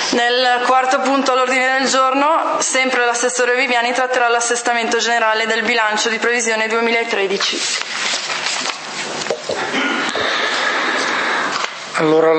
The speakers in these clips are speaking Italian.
Nel quarto punto all'ordine del giorno, sempre l'assessore Viviani tratterà l'assestamento generale del bilancio di previsione 2013. Allora,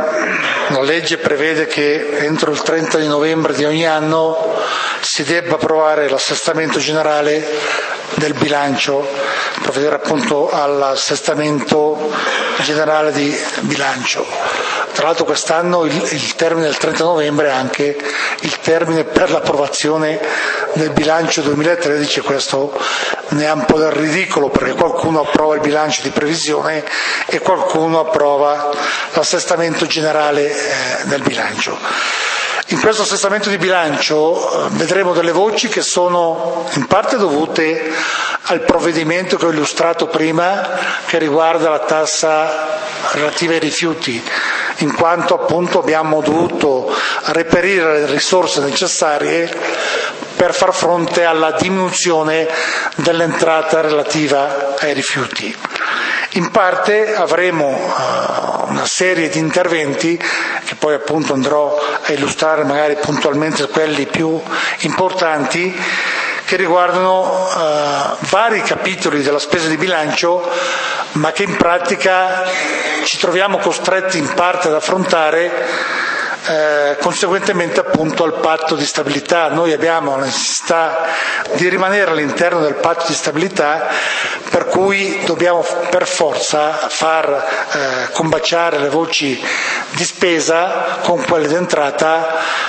la legge prevede che entro il 30 di novembre di ogni anno si debba approvare l'assestamento generale del bilancio, provvedere appunto all'assestamento generale di bilancio. Tra l'altro quest'anno il termine del 30 novembre è anche il termine per l'approvazione del bilancio 2013, e questo ne ha un po' del ridicolo, perché qualcuno approva il bilancio di previsione e qualcuno approva l'assestamento generale del bilancio. In questo assestamento di bilancio vedremo delle voci che sono in parte dovute al provvedimento che ho illustrato prima, che riguarda la tassa relativa ai rifiuti, in quanto appunto abbiamo dovuto reperire le risorse necessarie per far fronte alla diminuzione dell'entrata relativa ai rifiuti. In parte avremo una serie di interventi che poi appunto andrò a illustrare magari puntualmente quelli più importanti, che riguardano vari capitoli della spesa di bilancio, ma che in pratica ci troviamo costretti in parte ad affrontare conseguentemente appunto al patto di stabilità. Noi abbiamo la necessità di rimanere all'interno del patto di stabilità, per cui dobbiamo per forza far combaciare le voci di spesa con quelle di entrata,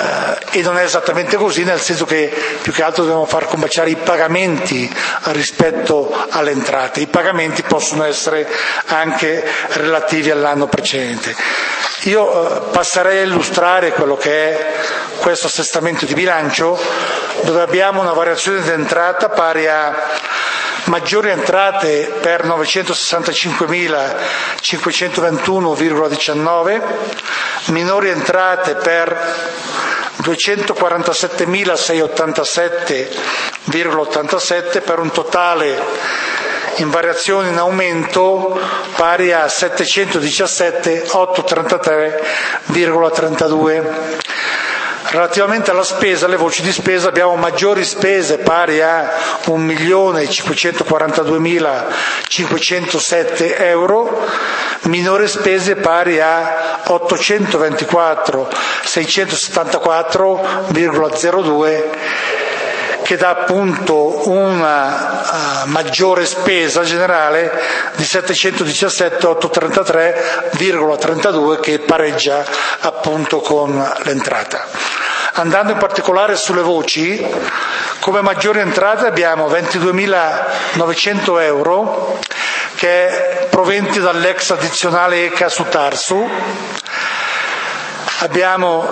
e non è esattamente così, nel senso che più che altro dobbiamo far combaciare i pagamenti rispetto alle entrate. I pagamenti possono essere anche relativi all'anno precedente. Io passerei a illustrare quello che è questo assestamento di bilancio, dove abbiamo una variazione d'entrata pari a maggiori entrate per 965.521,19, minori entrate per 247.687,87, per un totale in variazione in aumento pari a 717.833,32. Relativamente alla spesa, alle voci di spesa, abbiamo maggiori spese pari a 1.542.507 euro, minori spese pari a 824.674,02, che dà appunto una maggiore spesa generale di 717.833,32, che pareggia appunto con l'entrata. Andando in particolare sulle voci, come maggiori entrate abbiamo 22.900 euro che proventi dall'ex addizionale ECA su Tarsu, abbiamo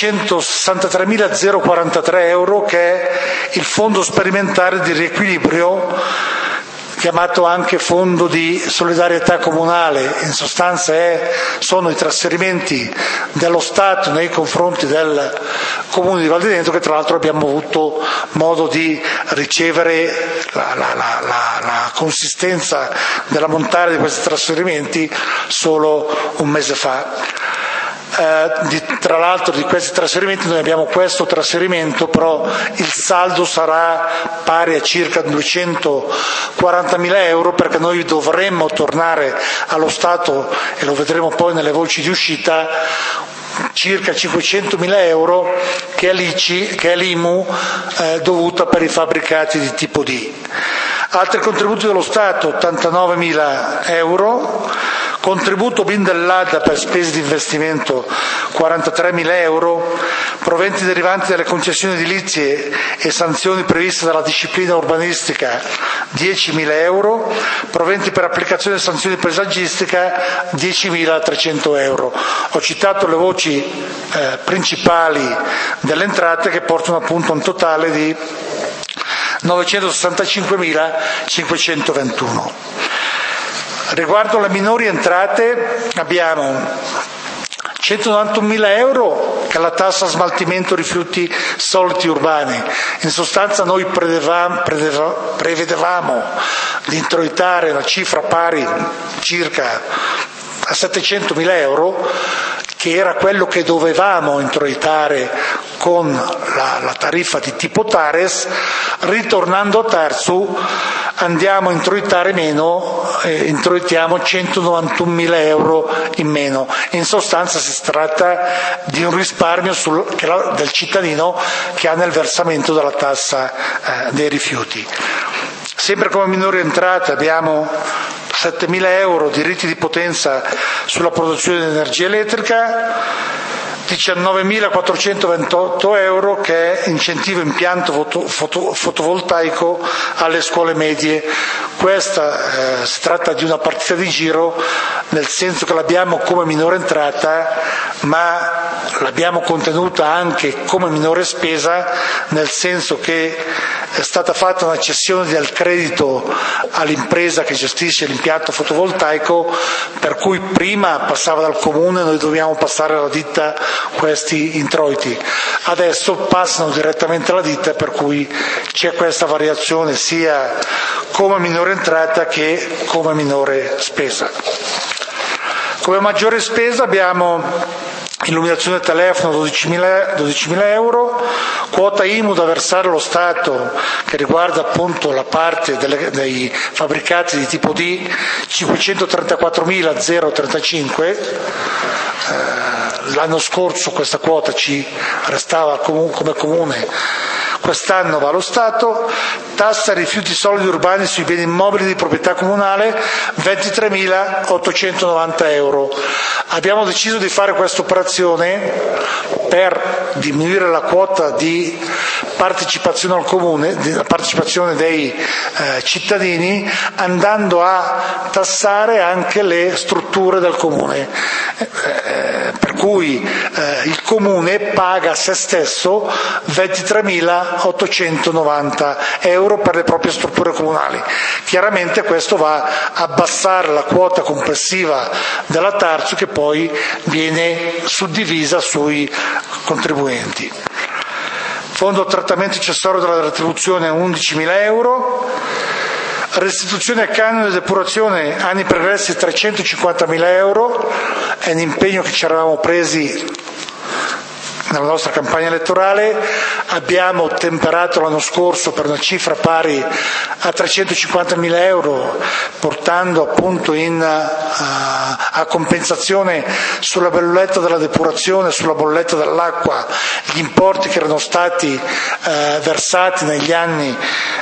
763.043 euro che è il fondo sperimentale di riequilibrio, chiamato anche fondo di solidarietà comunale. In sostanza sono i trasferimenti dello Stato nei confronti del Comune di Val di Dentro, che tra l'altro abbiamo avuto modo di ricevere la consistenza dell'ammontare di questi trasferimenti solo un mese fa. Tra l'altro di questi trasferimenti noi abbiamo questo trasferimento, però il saldo sarà pari a circa 240.000 euro, perché noi dovremmo tornare allo Stato, e lo vedremo poi nelle voci di uscita, circa 500.000 euro che è l'IMU dovuta per i fabbricati di tipo D. Altri contributi dello Stato, 89.000 euro. Contributo BIN dell'ADA per spese di investimento 43.000 euro, proventi derivanti dalle concessioni edilizie e sanzioni previste dalla disciplina urbanistica 10.000 euro, proventi per applicazione di sanzioni paesaggistica 10.300 euro. Ho citato le voci principali delle entrate, che portano appunto a un totale di 965.521. Riguardo alle minori entrate abbiamo 191.000 euro che è la tassa a smaltimento rifiuti solidi urbani. In sostanza noi prevedevamo di introitare una cifra pari circa a 700.000 euro, che era quello che dovevamo introitare con la tariffa di tipo TARES, ritornando a Tarsu andiamo a introitare meno, introitiamo 191.000 euro in meno. In sostanza si tratta di un risparmio del cittadino che ha nel versamento della tassa dei rifiuti. Sempre come minori entrate abbiamo 7.000 euro di diritti di potenza sulla produzione di energia elettrica, 19.428 euro che è incentivo impianto fotovoltaico alle scuole medie. Questa si tratta di una partita di giro, nel senso che l'abbiamo come minore entrata, ma l'abbiamo contenuta anche come minore spesa, nel senso che è stata fatta una cessione del credito all'impresa che gestisce l'impianto fotovoltaico, per cui prima passava dal comune, noi dobbiamo passare alla ditta questi introiti. Adesso passano direttamente alla ditta, per cui c'è questa variazione sia come minore entrata che come minore spesa. Come maggiore spesa abbiamo illuminazione telefono 12.000 euro, quota IMU da versare allo Stato che riguarda appunto la parte dei fabbricati di tipo D, 534.035. L'anno scorso questa quota ci restava come comune, quest'anno va allo Stato. Tassa rifiuti solidi urbani sui beni immobili di proprietà comunale 23.890 euro. Abbiamo deciso di fare questa operazione per diminuire la quota di partecipazione al comune, la partecipazione dei cittadini, andando a tassare anche le strutture del comune, per cui il comune paga a se stesso 23.890 euro per le proprie strutture comunali. Chiaramente questo va a abbassare la quota complessiva della Tarsu, che poi viene suddivisa sui contribuenti. Fondo trattamento accessorio della retribuzione 11.000 euro, restituzione a canone di depurazione anni pregressi 350.000 euro, è un impegno che ci eravamo presi nella nostra campagna elettorale. Abbiamo ottemperato l'anno scorso per una cifra pari a 350.000 euro, portando appunto a compensazione sulla bolletta della depurazione, sulla bolletta dell'acqua, gli importi che erano stati versati negli anni,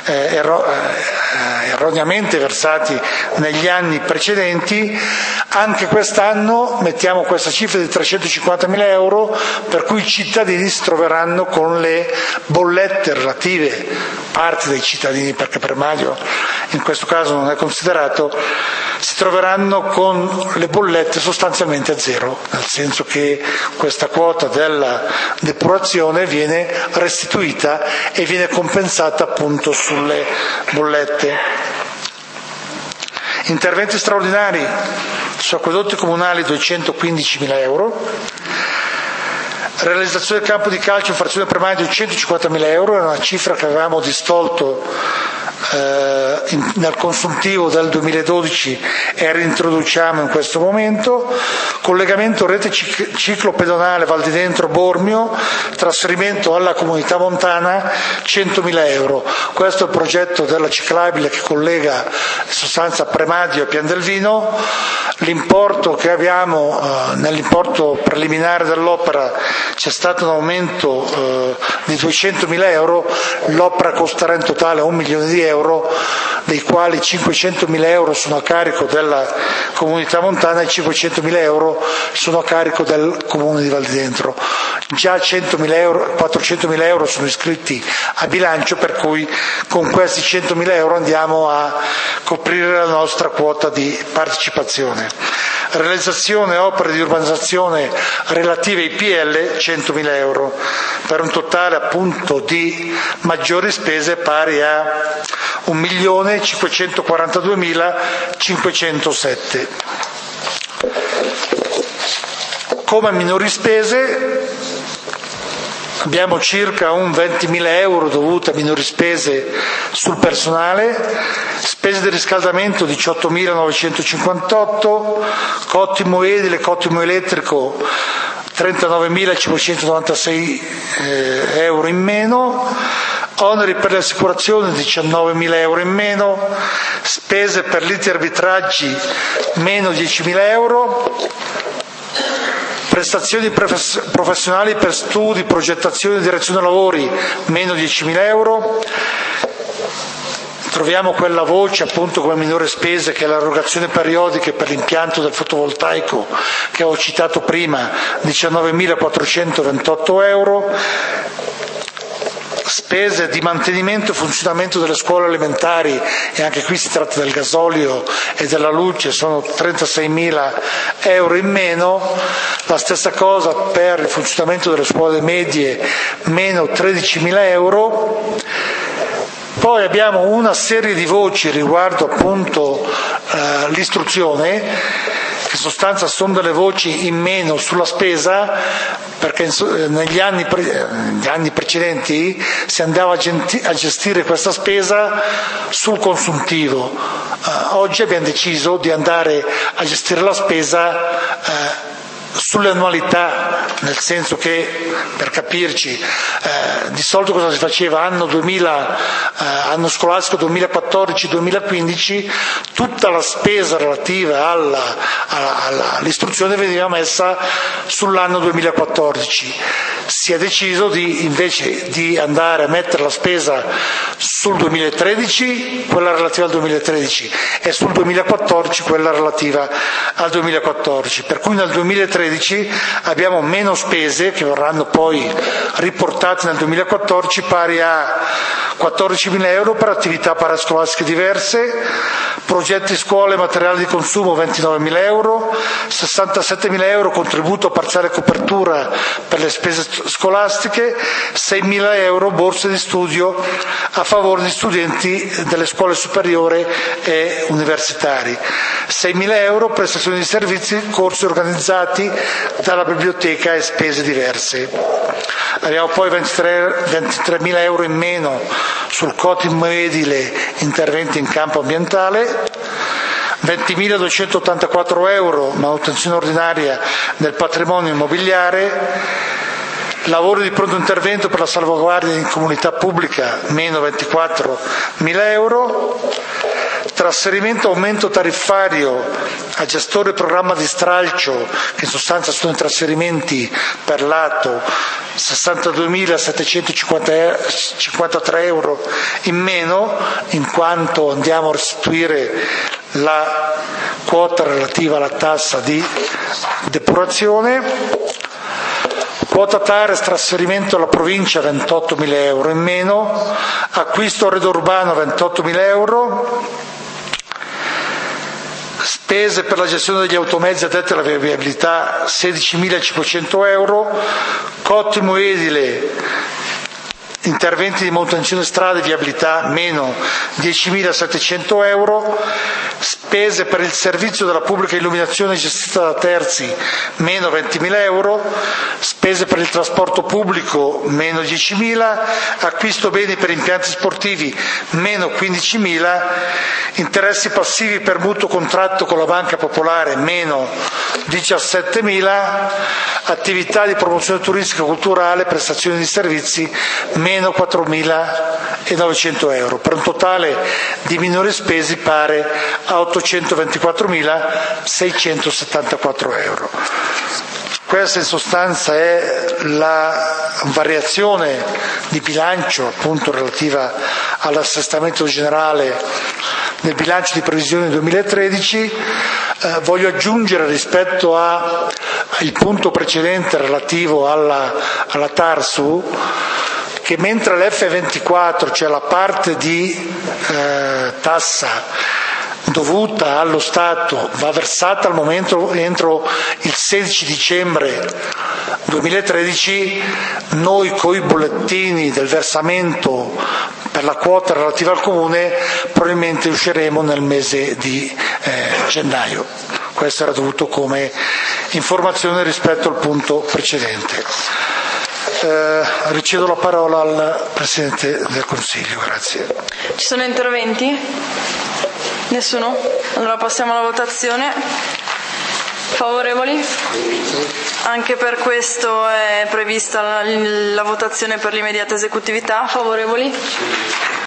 erroneamente versati negli anni precedenti. Anche quest'anno mettiamo questa cifra di 350.000 euro, per cui i cittadini si troveranno con le bollette relative, parte dei cittadini, perché Premadio in questo caso non è considerato, si troveranno con le bollette sostanzialmente a zero, nel senso che questa quota della depurazione viene restituita e viene compensata appunto sulle bollette. Interventi straordinari su acquedotti comunali 215.000 euro, realizzazione del campo di calcio in frazione Premadio 150.000 euro, è una cifra che avevamo distolto nel consuntivo del 2012 e reintroduciamo in questo momento. Collegamento rete ciclopedonale Val di Dentro Bormio, trasferimento alla comunità montana 100.000 euro. Questo è il progetto della ciclabile che collega in sostanza Premadio e Piandelvino. L'importo che abbiamo, nell'importo preliminare dell'opera c'è stato un aumento di 200.000 euro, l'opera costerà in totale 1 milione di euro, dei quali 500.000 euro sono a carico della comunità montana e 500.000 euro sono a carico del comune di Val di Dentro. Già 400.000 euro sono iscritti a bilancio, per cui con questi 100.000 euro andiamo a coprire la nostra quota di partecipazione. Realizzazione opere di urbanizzazione relative ai PL 100.000 euro, per un totale appunto di maggiori spese pari a 1.542.507. Come minori spese abbiamo circa un 20.000 euro dovuti a minori spese sul personale, spese di riscaldamento 18.958, cottimo edile, cottimo elettrico 39.596 euro in meno, oneri per le assicurazioni 19.000 euro in meno, spese per liti e arbitraggi meno 10.000 euro, prestazioni professionali per studi, progettazione e direzione lavori meno 10.000 euro. Troviamo quella voce appunto come minore spese che è l'erogazione periodiche per l'impianto del fotovoltaico che ho citato prima, 19.428 euro. Spese di mantenimento e funzionamento delle scuole elementari, e anche qui si tratta del gasolio e della luce, sono 36.000 euro in meno. La stessa cosa per il funzionamento delle scuole medie, meno 13.000 euro. Poi abbiamo una serie di voci riguardo appunto l'istruzione, che in sostanza sono delle voci in meno sulla spesa, perché negli anni precedenti si andava a gestire questa spesa sul consuntivo. Oggi abbiamo deciso di andare a gestire la spesa sulle annualità, nel senso che, per capirci, di solito cosa si faceva? Anno scolastico 2014-2015, tutta la spesa relativa all'istruzione veniva messa sull'anno 2014. Si è deciso invece di andare a mettere la spesa sul 2013, quella relativa al 2013, e sul 2014 quella relativa al 2014, per cui nel 2013 abbiamo meno spese che verranno poi riportate nel 2014, pari a 14.000 euro per attività parascolastiche diverse, progetti scuole e materiali di consumo 29.000 euro, 67.000 euro contributo parziale copertura per le spese scolastiche, 6.000 euro borse di studio a favore di studenti delle scuole superiori e universitari, 6.000 euro prestazioni di servizi, corsi organizzati dalla biblioteca e spese diverse. Abbiamo poi 23.000 euro in meno sul cotimo edile, interventi in campo ambientale, 20.284 euro manutenzione ordinaria del patrimonio immobiliare, lavori di pronto intervento per la salvaguardia in comunità pubblica, meno 24.000 euro, trasferimento aumento tariffario a gestore programma di stralcio, che in sostanza sono i trasferimenti per lato, 62.753 euro in meno, in quanto andiamo a restituire la quota relativa alla tassa di depurazione. Quota TARES trasferimento alla provincia 28.000 euro in meno, acquisto arredo urbano 28.000 euro, spese per la gestione degli automezzi addetti alla viabilità 16.500 euro, cottimo edile interventi di manutenzione strade e viabilità meno 10.700 euro, spese per il servizio della pubblica illuminazione gestita da terzi meno 20.000 euro, spese per il trasporto pubblico meno 10.000, acquisto beni per impianti sportivi meno 15.000, interessi passivi per mutuo contratto con la Banca Popolare meno 17.000, attività di promozione turistica e culturale, prestazioni di servizi meno 4.900 euro, per un totale di minori spese pari a 824.674 euro. Questa in sostanza è la variazione di bilancio appunto relativa all'assestamento generale del bilancio di previsione 2013. Voglio aggiungere rispetto al punto precedente relativo alla TARSU che mentre l'F24, cioè la parte di tassa dovuta allo Stato, va versata al momento entro il 16 dicembre 2013, noi coi bollettini del versamento per la quota relativa al Comune probabilmente usciremo nel mese di gennaio. Questo era dovuto come informazione rispetto al punto precedente. Ricevo la parola al Presidente del Consiglio, grazie. Ci sono interventi? Nessuno? Allora passiamo alla votazione. Favorevoli? Anche per questo è prevista la votazione per l'immediata esecutività. Favorevoli?